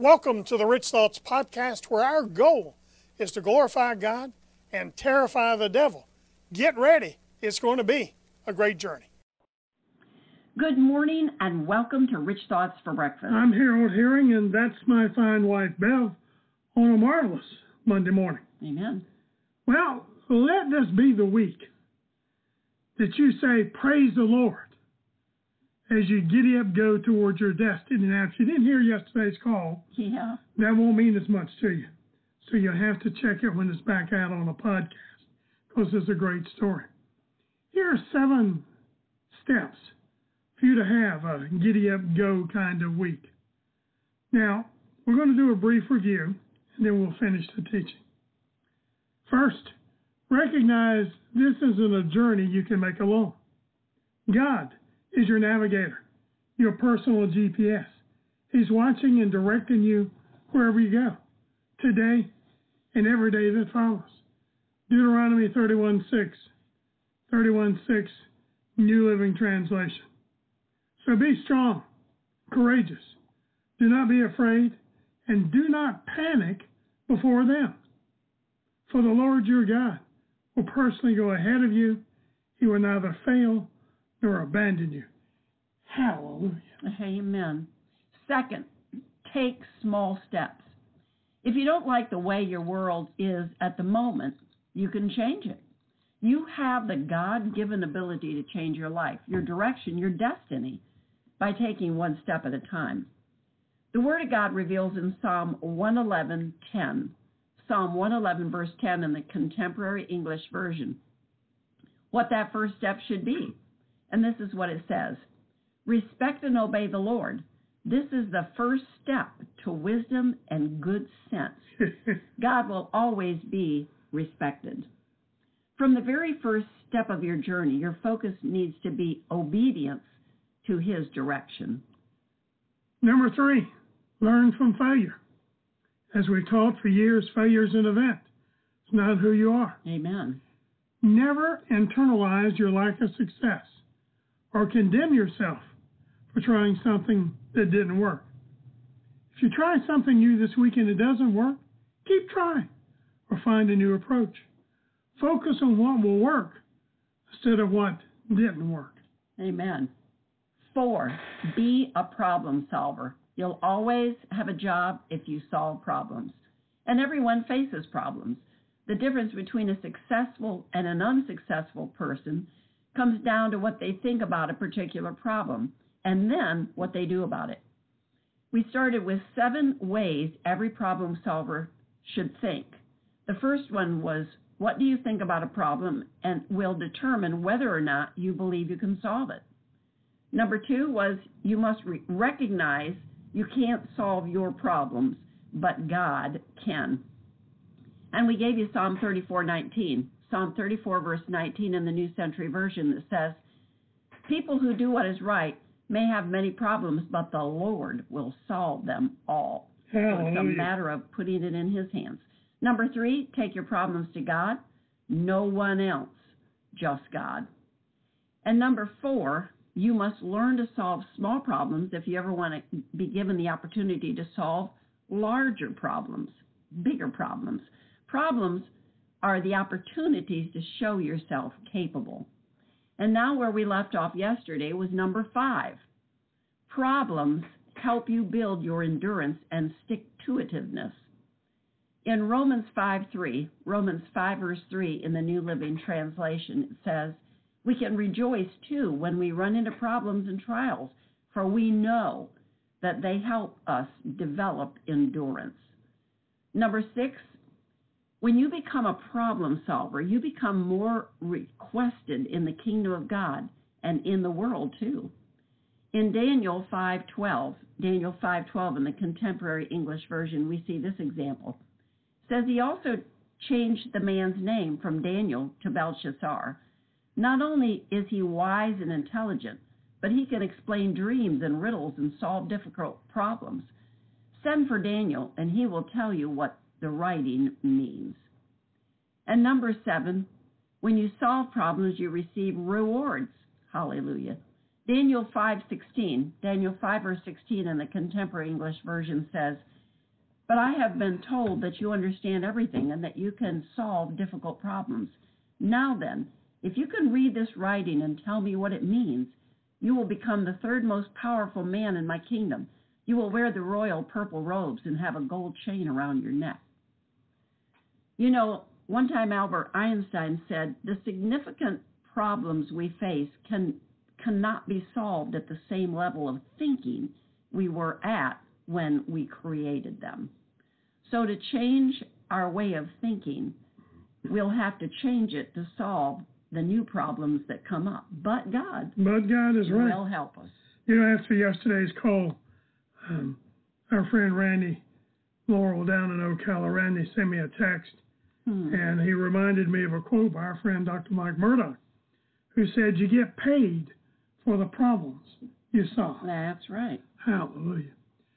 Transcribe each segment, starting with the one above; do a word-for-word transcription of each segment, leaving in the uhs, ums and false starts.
Welcome to the Rich Thoughts Podcast, where our goal is to glorify God and terrify the devil. Get ready. It's going to be a great journey. Good morning and welcome to Rich Thoughts for Breakfast. I'm Harold Herring, and that's my fine wife, Bev, on a marvelous Monday morning. Amen. Well, let this be the week that you say, praise the Lord, as you giddy up, go towards your destiny. Now, if you didn't hear yesterday's call, yeah. that won't mean as much to you. So you'll have to check it when it's back out on a podcast, because it's a great story. Here are seven steps for you to have a giddy up, go kind of week. Now, we're going to do a brief review, and then we'll finish the teaching. First, recognize this isn't a journey you can make alone. God is your navigator, your personal G P S. He's watching and directing you wherever you go, today and every day that follows. Deuteronomy thirty-one six, thirty-one six, New Living Translation. So be strong, courageous. Do not be afraid, and do not panic before them. For the Lord your God will personally go ahead of you. He will neither fail nor abandon you. Hallelujah. Amen. Second, take small steps. If you don't like the way your world is at the moment, you can change it. You have the God-given ability to change your life, your direction, your destiny, by taking one step at a time. The Word of God reveals in Psalm one eleven ten, Psalm one eleven verse ten in the Contemporary English Version, what that first step should be. And this is what it says: respect and obey the Lord. This is the first step to wisdom and good sense. God will always be respected. From the very first step of your journey, your focus needs to be obedience to His direction. Number three, learn from failure. As we've taught for years, failure is an event. It's not who you are. Amen. Never internalize your lack of success or condemn yourself for trying something that didn't work. If you try something new this week and it doesn't work, keep trying or find a new approach. Focus on what will work instead of what didn't work. Amen. Four, be a problem solver. You'll always have a job if you solve problems. And everyone faces problems. The difference between a successful and an unsuccessful person comes down to what they think about a particular problem and then what they do about it. We started with seven ways every problem solver should think. The first one was, what do you think about a problem, and will determine whether or not you believe you can solve it. Number two was, you must re- recognize you can't solve your problems, but God can. And we gave you Psalm thirty-four nineteen. Psalm thirty-four, verse nineteen in the New Century Version that says, people who do what is right may have many problems, but the Lord will solve them all. So it's a matter of putting it in His hands. Number three, take your problems to God. No one else, just God. And number four, you must learn to solve small problems if you ever want to be given the opportunity to solve larger problems, bigger problems. Problems are the opportunities to show yourself capable. And now where we left off yesterday was number five. Problems help you build your endurance and stick-to-itiveness. In Romans five three, Romans five verse three in the New Living Translation, it says, we can rejoice too when we run into problems and trials, for we know that they help us develop endurance. Number six, when you become a problem solver, you become more requested in the kingdom of God and in the world too. In Daniel five twelve, Daniel five twelve in the Contemporary English Version, we see this example. It says he also changed the man's name from Daniel to Belshazzar. Not only is he wise and intelligent, but he can explain dreams and riddles and solve difficult problems. Send for Daniel, and he will tell you what the writing means. And number seven, when you solve problems, you receive rewards. Hallelujah. Daniel five sixteen, Daniel five verse sixteen in the Contemporary English Version says, But I have been told that you understand everything and that you can solve difficult problems. Now then, if you can read this writing and tell me what it means, you will become the third most powerful man in my kingdom. You will wear the royal purple robes and have a gold chain around your neck. You know, one time Albert Einstein said, the significant problems we face can cannot be solved at the same level of thinking we were at when we created them. So to change our way of thinking, we'll have to change it to solve the new problems that come up. But God, but God is right. will help us. You know, after yesterday's call, um, our friend Randy Laurel down in Ocala, Randy sent me a text, hmm. and he reminded me of a quote by our friend Doctor Mike Murdoch, who said, you get paid for the problems you solve. That's right. Hallelujah.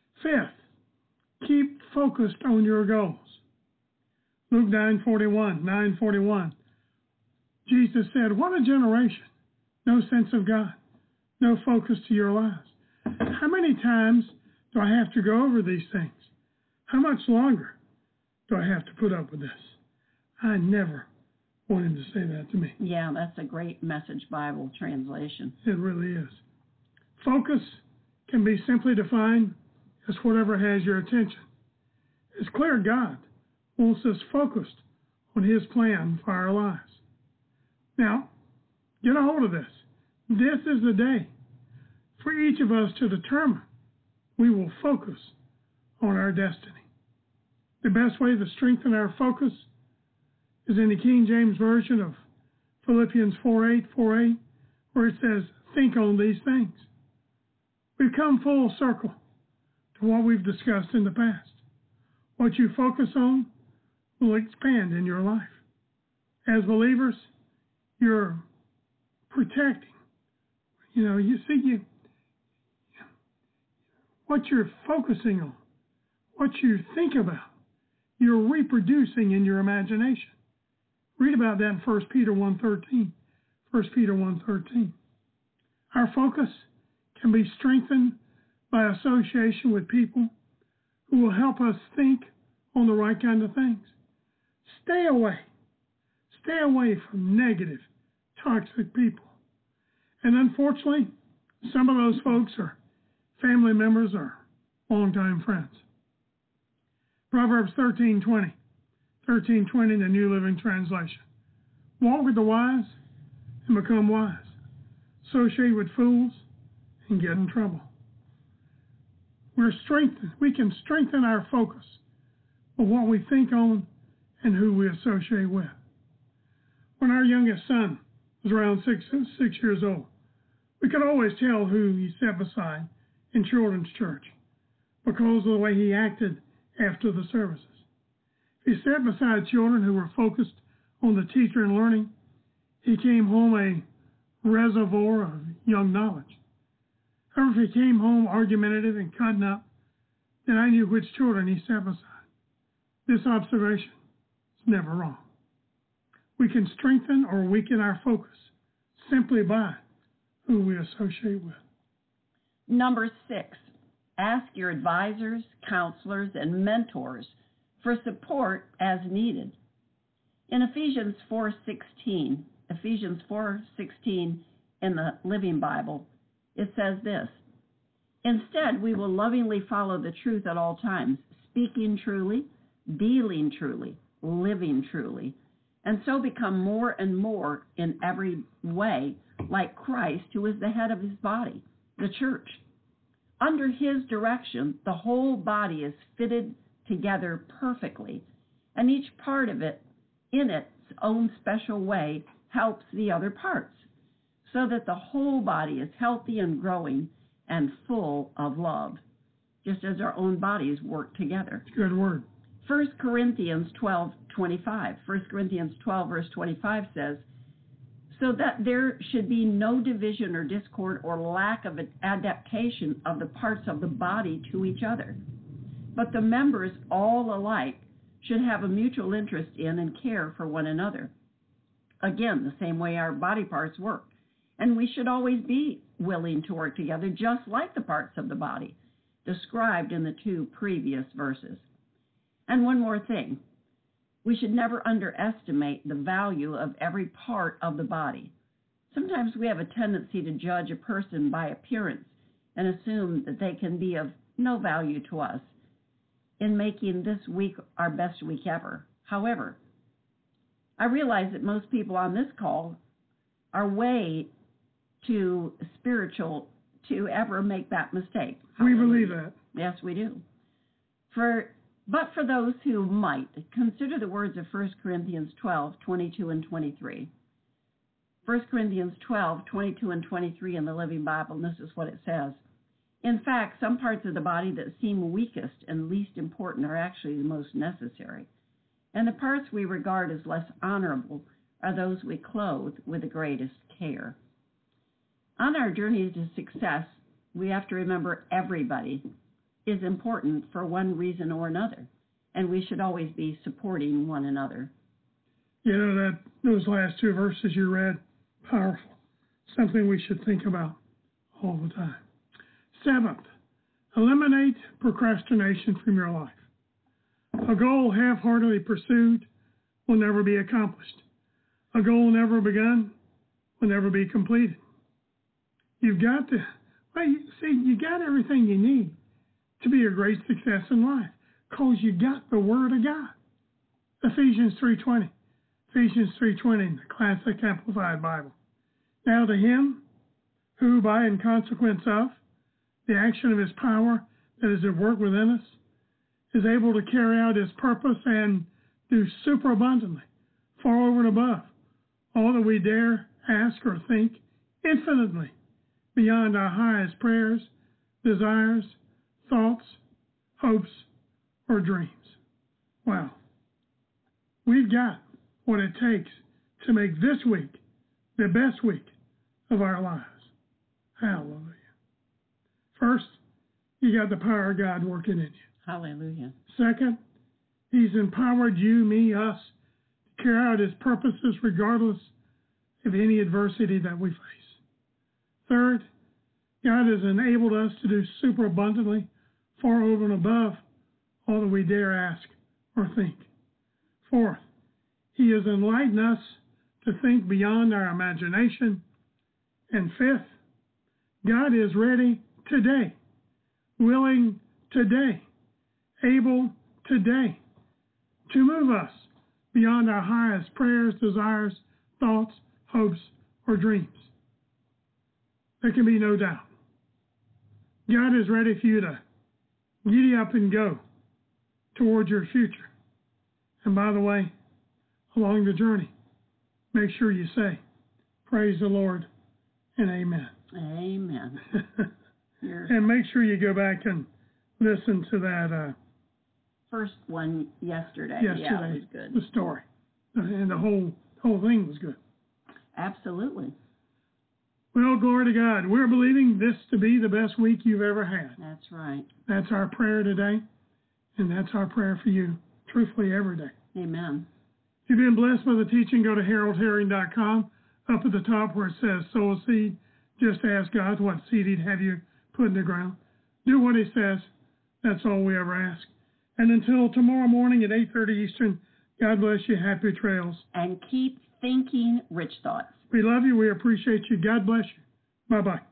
Fifth, keep focused on your goals. Luke nine forty-one, nine forty-one. Jesus said, what a generation. No sense of God. No focus to your lives. How many times do I have to go over these things? How much longer do I have to put up with this? I never want him to say that to me. Yeah, that's a great Message Bible translation. It really is. Focus can be simply defined as whatever has your attention. It's clear God wants us focused on his plan for our lives. Now, get a hold of this. This is the day for each of us to determine we will focus on our destiny. The best way to strengthen our focus is in the King James Version of Philippians four eight, four eight, where it says, think on these things. We've come full circle to what we've discussed in the past. What you focus on will expand in your life. As believers, you're protecting. You know, you see, you what you're focusing on, what you think about, you're reproducing in your imagination. Read about that in First Peter one thirteen. First Peter one thirteen. Our focus can be strengthened by association with people who will help us think on the right kind of things. Stay away. Stay away from negative, toxic people. And unfortunately, some of those folks are family members or longtime friends. Proverbs thirteen twenty. thirteen twenty in the New Living Translation. Walk with the wise and become wise. Associate with fools and get in trouble. We're strengthened. We can strengthen our focus of what we think on and who we associate with. When our youngest son was around six, six years old, we could always tell who he sat beside in children's church because of the way he acted after the services. If he sat beside children who were focused on the teacher and learning, he came home a reservoir of young knowledge. However, if he came home argumentative and cutting up, then I knew which children he sat beside. This observation is never wrong. We can strengthen or weaken our focus simply by who we associate with. Number six, ask your advisors, counselors, and mentors for support as needed. In Ephesians four sixteen, Ephesians four sixteen in the Living Bible, it says this, instead, we will lovingly follow the truth at all times, speaking truly, dealing truly, living truly, and so become more and more in every way like Christ, who is the head of his body, the church. Under his direction, the whole body is fitted together perfectly, and each part of it, in its own special way, helps the other parts, so that the whole body is healthy and growing and full of love, just as our own bodies work together. Good word. First Corinthians twelve twenty-five. First Corinthians twelve, verse twenty-five says, so that there should be no division or discord or lack of adaptation of the parts of the body to each other, but the members all alike should have a mutual interest in and care for one another. Again, the same way our body parts work. And we should always be willing to work together just like the parts of the body described in the two previous verses. And one more thing. We should never underestimate the value of every part of the body. Sometimes we have a tendency to judge a person by appearance and assume that they can be of no value to us in making this week our best week ever. However, I realize that most people on this call are way too spiritual to ever make that mistake. We believe that. Yes, we do. For But for those who might, consider the words of First Corinthians twelve, twenty-two and twenty-three. First Corinthians twelve, twenty-two and twenty-three in the Living Bible, and this is what it says. In fact, some parts of the body that seem weakest and least important are actually the most necessary. And the parts we regard as less honorable are those we clothe with the greatest care. On our journey to success, we have to remember everybody is important for one reason or another, and we should always be supporting one another. You know, that those last two verses you read, powerful, something we should think about all the time. Seventh, eliminate procrastination from your life. A goal half-heartedly pursued will never be accomplished. A goal never begun will never be completed. You've got to, well, you, see, you got everything you need to be a great success in life because you got the Word of God. Ephesians three twenty. Ephesians three twenty in the Classic Amplified Bible. Now to Him who, by and consequence of the action of His power that is at work within us, is able to carry out His purpose and do superabundantly, far over and above, all that we dare ask or think, infinitely beyond our highest prayers, desires, thoughts, hopes, or dreams. Wow. We've got what it takes to make this week the best week of our lives. Hallelujah. First, you got the power of God working in you. Hallelujah. Second, He's empowered you, me, us, to carry out His purposes regardless of any adversity that we face. Third, God has enabled us to do superabundantly, far over and above all that we dare ask or think. Fourth, He has enlightened us to think beyond our imagination. And fifth, God is ready today, willing today, able today to move us beyond our highest prayers, desires, thoughts, hopes, or dreams. There can be no doubt. God is ready for you to giddy up and go towards your future. And by the way, along the journey, make sure you say, praise the Lord and amen. Amen. And make sure you go back and listen to that uh, first one yesterday. yesterday, Yeah, it was good. the story. And the whole whole thing was good. Absolutely. Well, glory to God. We're believing this to be the best week you've ever had. That's right. That's our prayer today, and that's our prayer for you, truthfully, every day. Amen. If you've been blessed by the teaching, go to harold herring dot com. Up at the top where it says sow a seed, just ask God what seed He'd have you put in the ground. Do what He says. That's all we ever ask. And until tomorrow morning at eight thirty Eastern, God bless you. Happy trails. And keep thinking rich thoughts. We love you. We appreciate you. God bless you. Bye-bye.